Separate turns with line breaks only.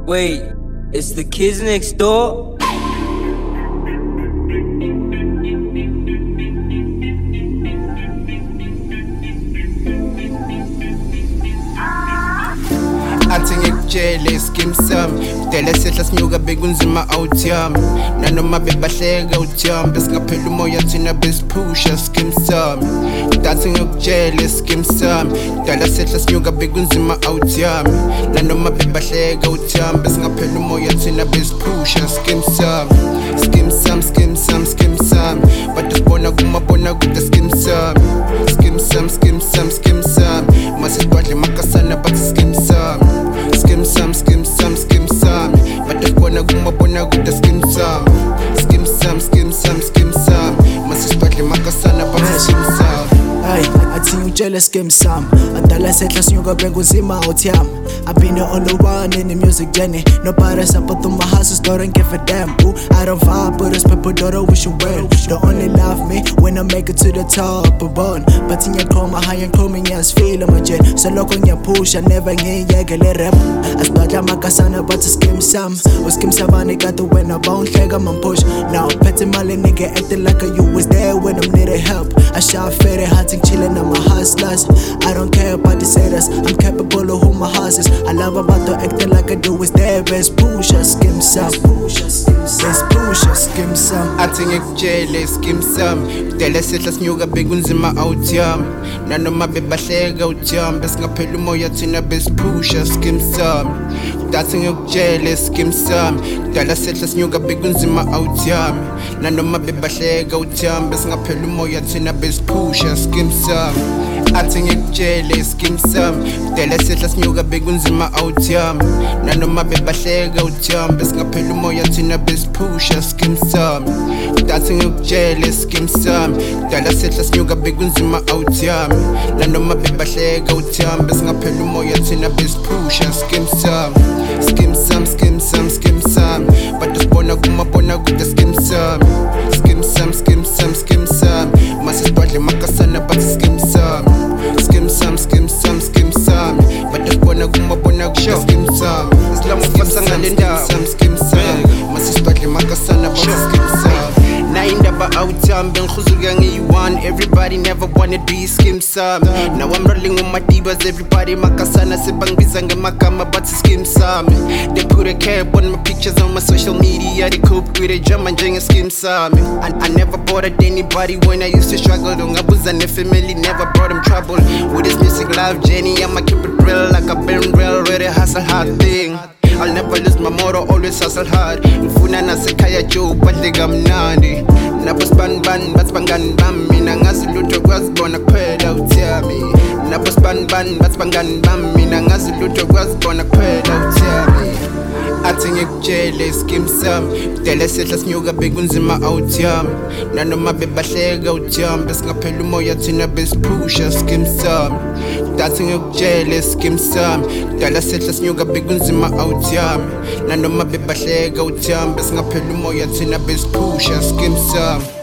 Wait, it's the kids next door?
Athi ngikutshele scheme sami kudala sehla sinyuka bekunzima out yami nanoma bebahleka uthiyambe singaphela umoya thina besiphusha scheme sami athi ngikutshele scheme sami kudala sehla sinyuka bekunzima out yami nanoma bebahleka uthiyambe singaphela umoya thina besiphusha scheme sami scheme sami scheme sami scheme sami badusibona kumabona kude scheme sami scheme sami scheme sami scheme sami masibadle makasana bathi scheme sami Skim sam, skim sam, skim sam. Badusibona kumabona kude skim sam. Skim sam, skim sam, skim sam. Masibadle makasana bathi skim sam.
Ay, athi ngitshele skim sam. Adala sehla sinyuka bekunzima out yami. I've been on the one in the music journey. Nobody support my houses, don't give a damn. Ooh, I don't vibe, but those people don't wish you well. They only love me when I make it to the top of bone. But in your coma, high and coming, yes, feel my jet. So look on your push, I never get a rap. I start like Makasana, but to skim sam. Or skim savannah, got the win a bone, leg on my push. Now, petty mali nigga acting like you was there when I'm needed help. I shot fed hunting, chilling on my hustlers. I don't care about the haters, I'm capable of who my house is. I love about the acting like I do is there. Best pusher, skim sam. Best pusher, skim sam.
Athi ngikutshele skim sami kudala sehla sinyuka bekunzima out yami nanoma bebahleka uthiyambe singaphela umoya thina besiphusha skim sami athi ngikutshele skim sami kudala sehla sinyuka bekunzima out yami nanoma bebahleka uthiyambe singaphela umoya thina besiphusha skim sami athi ngikutshele skim sami kudala sehla sinyuka bekunzima out yami nanoma bebahleka uthiyambe singaphela umoya thina besiphusha skim sami athi ngikutshele skim sami kudala sehla sinyuka bekunzima out yami nanoma bebahleka uthiyambe singaphela umoya thina besiphusha skim sami skim sami skim sami skim sami badusibona kumabona kude skim sami skim sami skim sami skim sami masibadle makasana bathi skim sami skim sam, skim sam, skim sam. Badusibona kumabona kude skim sam. Islam ufasa ngale ndawo skim sam. Masibadle makasana bathi skim sam. Na indaba out yami bengikhuzuka ngiyi-one. Everybody never wanna be skim sam. Now I'm rolling with my divas. Everybody makasana sebangibiza ngemagama bathi skim sam. They put a cap on my pictures on my social media. They cope with a drama njenge skim sam. I never bothered anybody when I used to struggle. Ungabuza ne-family never brought them trouble. With this music life journey, I'ma keep it real like I've been real. Really hustle hard thing. I'll never lose my motto, always hustle hard. Mfuna nasekhaya Joe, badle kamnandi. Nabo span batsibangani bami. Mina ngazi lutho kwazibona kuphela uthiyami. Nabo span batsibangani bami. Mina ngazi lutho kwazibona kuphela uthiyami. Athi ngikutshele skim sami kudala sehla sinyuka bekunzima out yami nanoma bebahleka uthiyambe singaphela umoya thina besiphusha skim sami athi ngikutshele skim sami kudala sehla sinyuka bekunzima out yami nanoma bebahleka uthiyambe singaphela umoya thina besiphusha skim sami